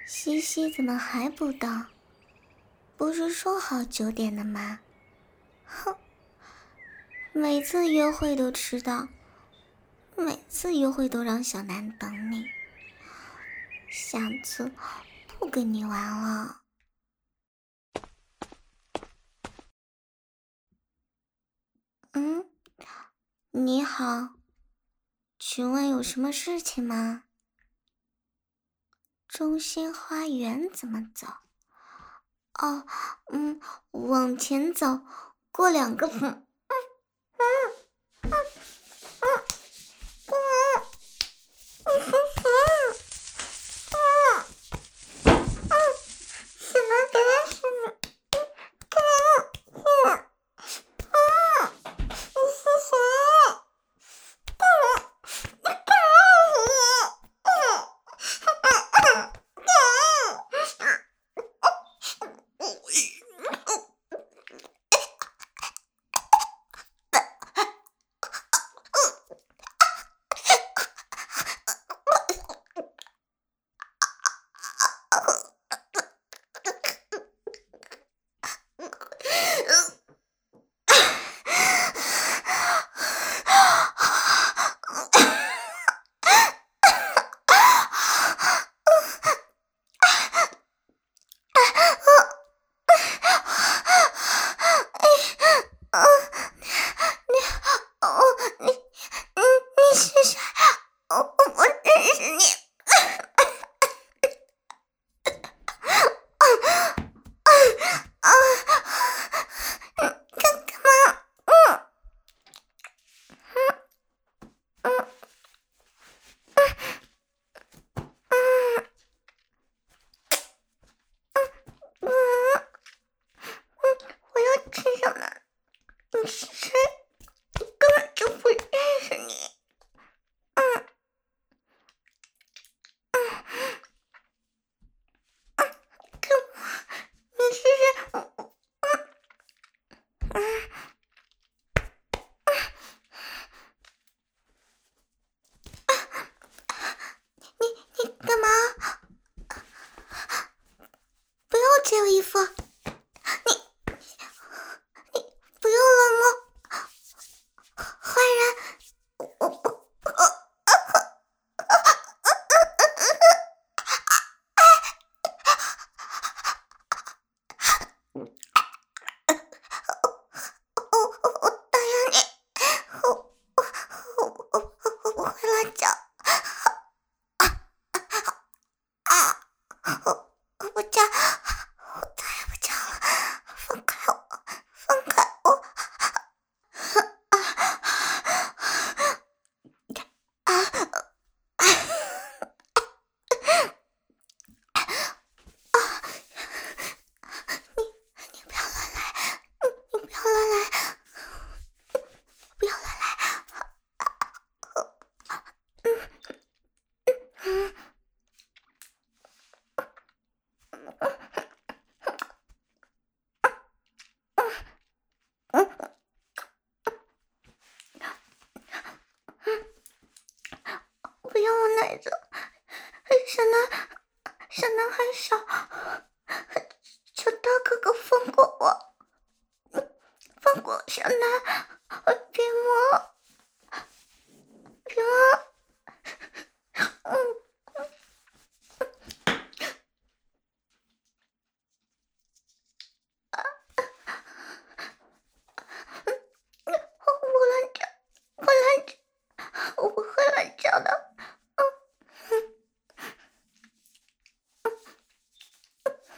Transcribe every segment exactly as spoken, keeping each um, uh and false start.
西西怎么还不到？不是说好九点的吗？哼，每次约会都迟到，每次约会都让小南等你，下次不跟你玩了。嗯，你好，请问有什么事情吗？中心花园怎么走？哦，嗯，往前走，过两个嗯哦，你你你是谁？哦，我不认识你。啊！干干嘛？嗯嗯嗯嗯嗯，我要吃什么？你是谁？我根本就不认识你。嗯嗯嗯，干嘛？你是谁？嗯嗯你你干嘛？不要这个衣服！你你不要冷我！坏人！我我我我我答应你，我我我我我我会乱叫啊！我我不叫，我再也不叫了，放开我，放开我！你不要乱来，你不要乱来，不要乱来！嗯嗯嗯，不要我奶子，小男小男孩小，求大哥哥放过我，放过小男，别摸，别摸，嗯。我乱叫，我乱叫，我不会乱叫的。嗯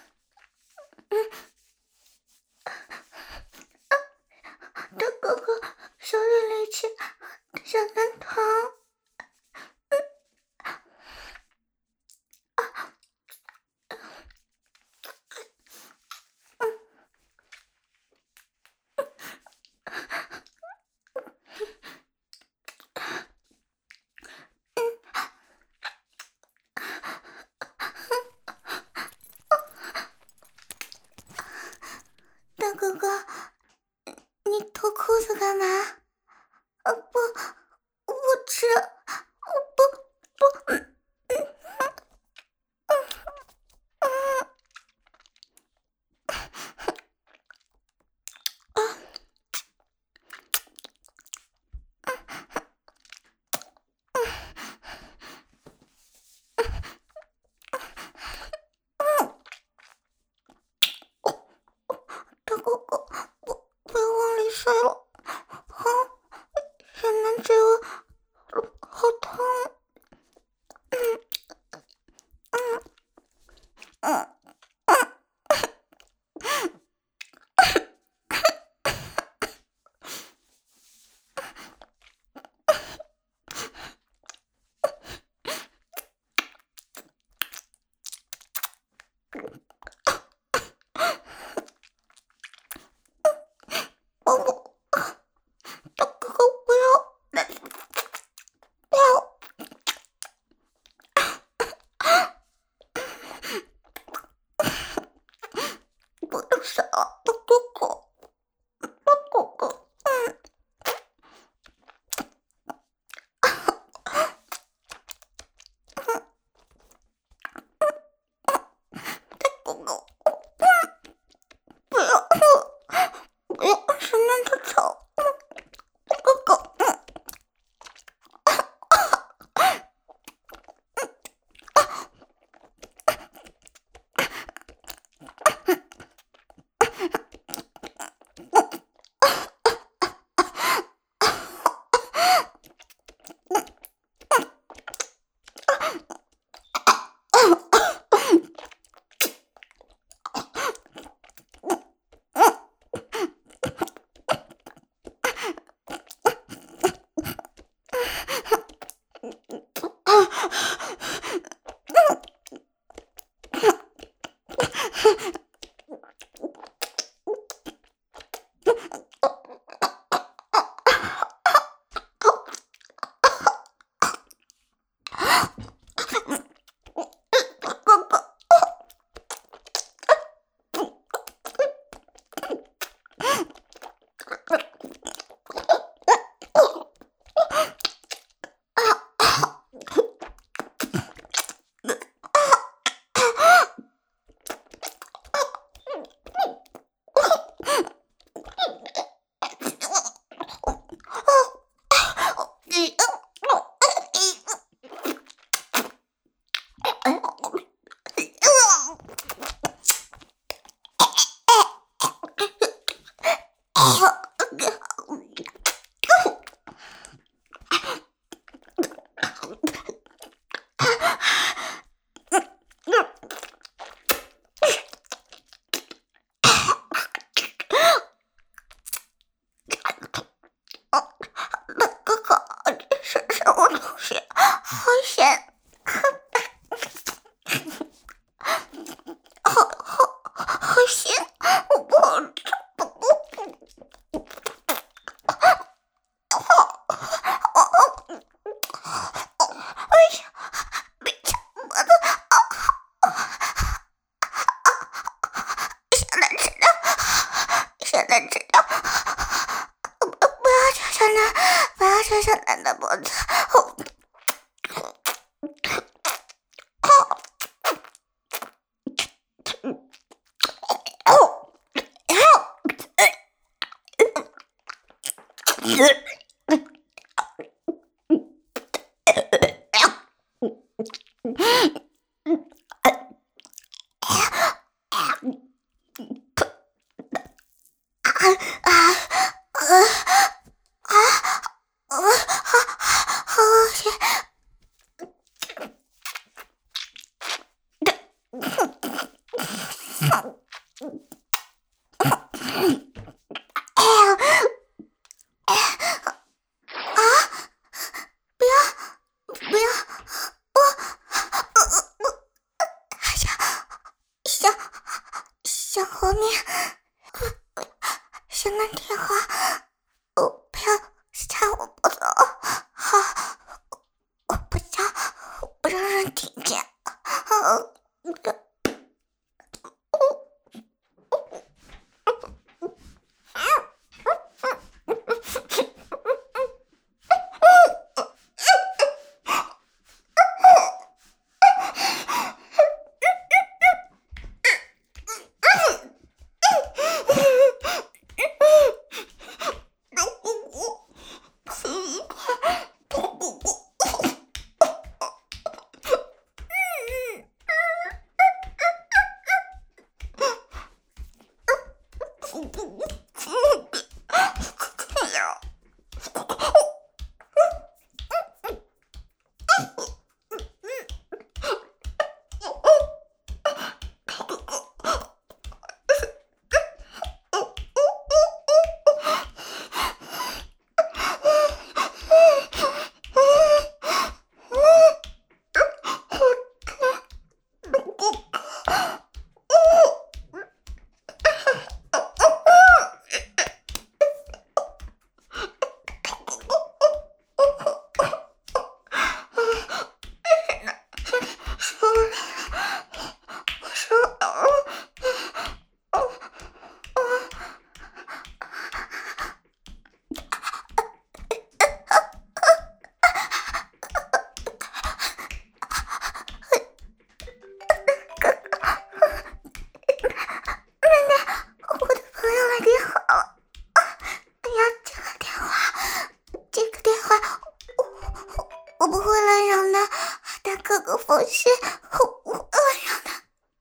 扯上男的脖子，小后面，小蓝天花，我不要掐我脖子，好，我不叫，我不让人听见，好， 哥哥放心，我我我让他。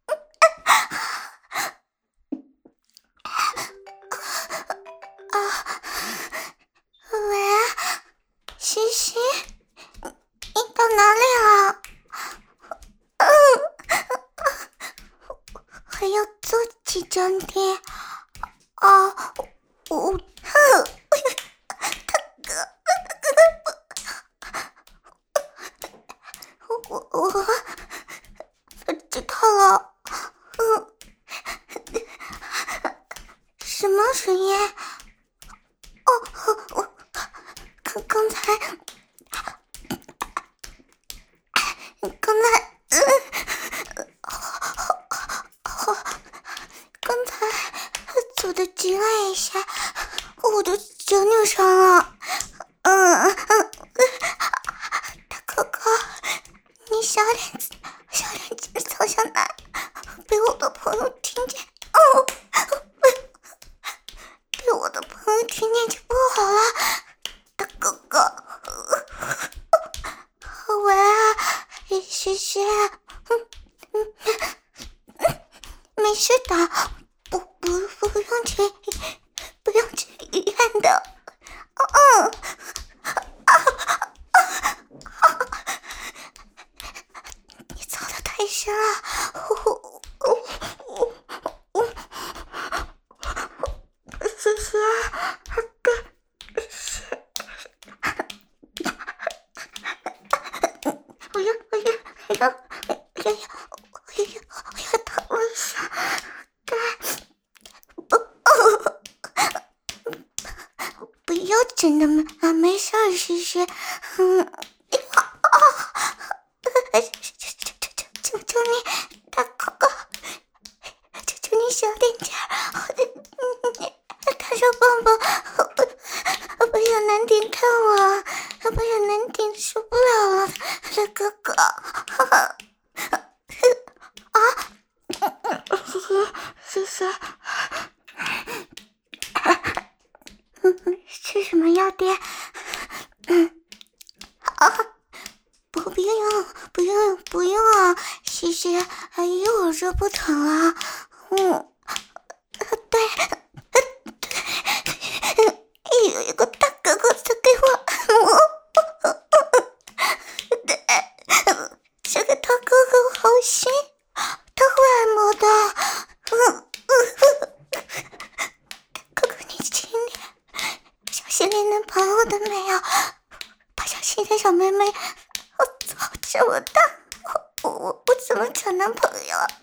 啊，喂，西西，你到哪里了？嗯，还要做几张贴？啊，我，哼，大哥，我我我知道了。嗯，什么声音？哦，我刚刚才，刚才，嗯，刚才走的急了一下，我的脚扭伤了。嗯嗯，大哥哥，你小点小点劲走向哪？被我的朋友听见，哦，被我的朋友听见就不好了。大哥哥，喂啊，谢谢，嗯嗯嗯，没事的，不不不用去，不用去医院的。嗯，你走的太深了，我我我我，谢谢，对，是，我要我要我要我要我要我要疼了一下，对，不不要真的没啊没事儿，谢谢，嗯。求求求求求你，大哥哥，求求你小点劲儿，他说棒棒，不要难点看我，不要难点受不了了，大哥哥，啊，谢谢谢谢，吃什么药爹？嗯，啊。不不用不用不用啊，谢谢，一会儿就不疼了。嗯，对对，有一个大哥哥在给我按摩，对，这个大哥哥好心，他会按摩的。嗯嗯，哥哥你轻点，小心连男朋友都没有，把小心的小妹妹。我操，这么大，我我我怎么找男朋友啊？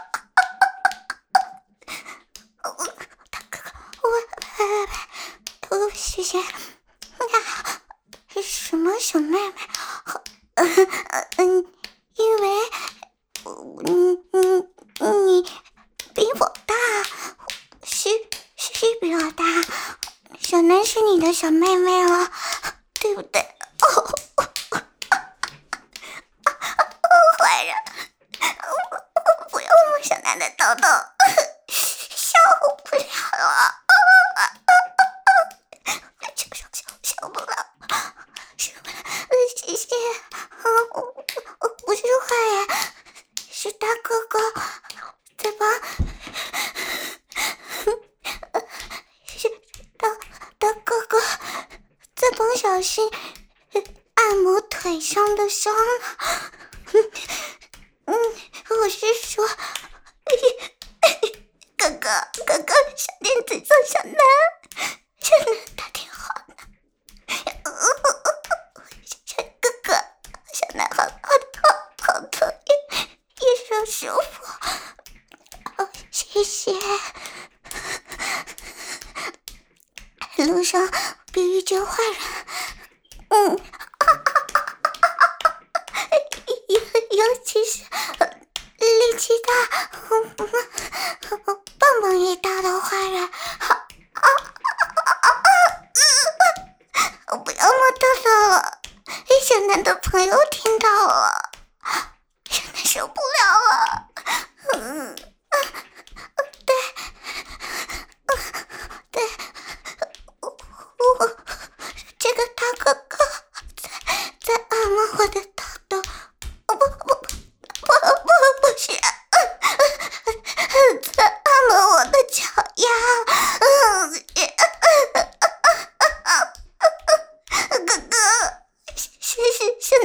大哥哥，我喂喂喂，我谢谢。什么小妹妹？嗯嗯，因为，嗯嗯你比我大，是是比我大，小南是你的小妹妹了，对不对？哦。坏人，我不要摸小南的豆豆，受不了了，受受受受不了，受不了，谢谢，我我不是坏人，是大哥哥在帮，是大大哥哥在帮小新按摩腿上的伤。嗯，我是说，哥哥，哥哥，小电子做小南，小南他挺好的。小哥哥，小南好好好好疼，也也说舒服。哦，谢谢。路上别遇见坏人。嗯。尤其是力气大、棒棒也大的坏人，我不要摸豆豆了，小南的朋友听到了，小南受不了了。嗯，对，对，我我这个大哥哥在在按摩我的豆豆。不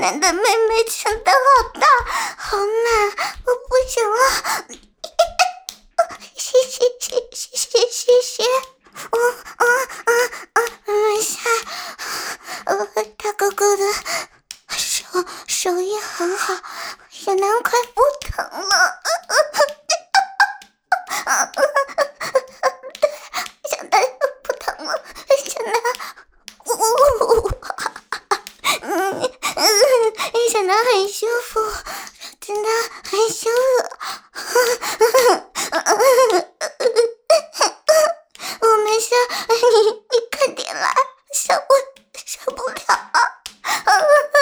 男的妹妹真的好大好难，我不行了。谢谢谢谢谢谢谢，我啊啊啊！没事，呃，大哥哥的手手艺很好，小南快不疼了。对，小南不疼了，小南，呜，嗯嗯，小南很舒服，真的很舒服。我没事，你你快点来，受不受不了啊！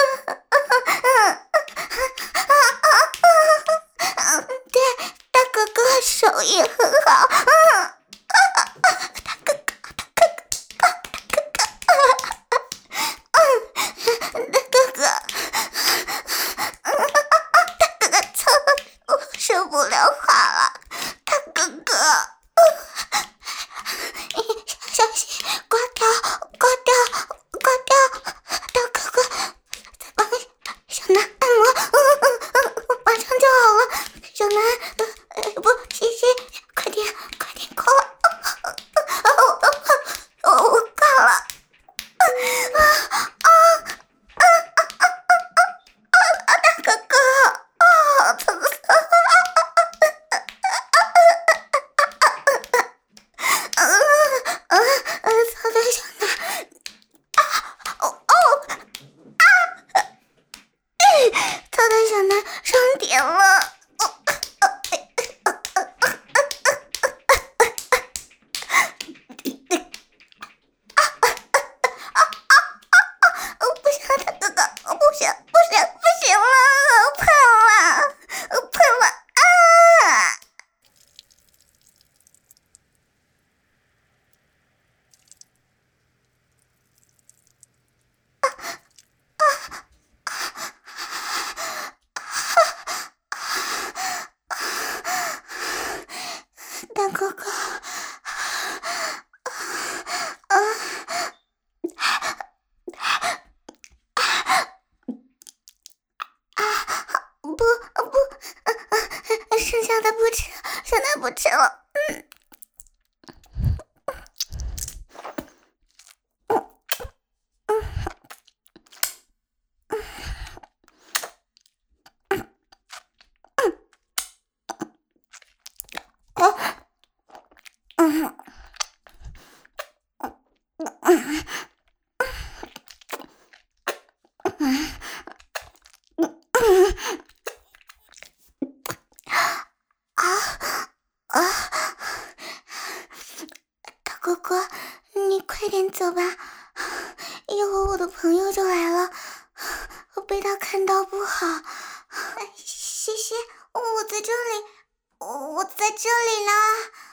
对，大哥哥手艺很好，大哥哥，大哥哥，大哥哥，大哥哥，操，我受不了话了，大哥哥。小心，挂掉，挂掉，挂掉！大哥哥，再帮小南按摩，嗯嗯嗯，马上就好了。小南，呃不，谢谢，快点，快点挂了，我我我挂了，啊啊啊啊啊啊！大哥哥，啊，好疼死了！嗯嗯，操的小南，啊哦哦啊！操的小南上点了，哦哦不行，大哥哥，不行不行不行了，喷了，喷了啊！大哥哥，啊啊不不，剩下的不吃，现在不吃了。嗯。大哥哥，你快点走吧，一会儿我的朋友就来了，我被他看到不好。谢谢，我在这里，我在这里啦。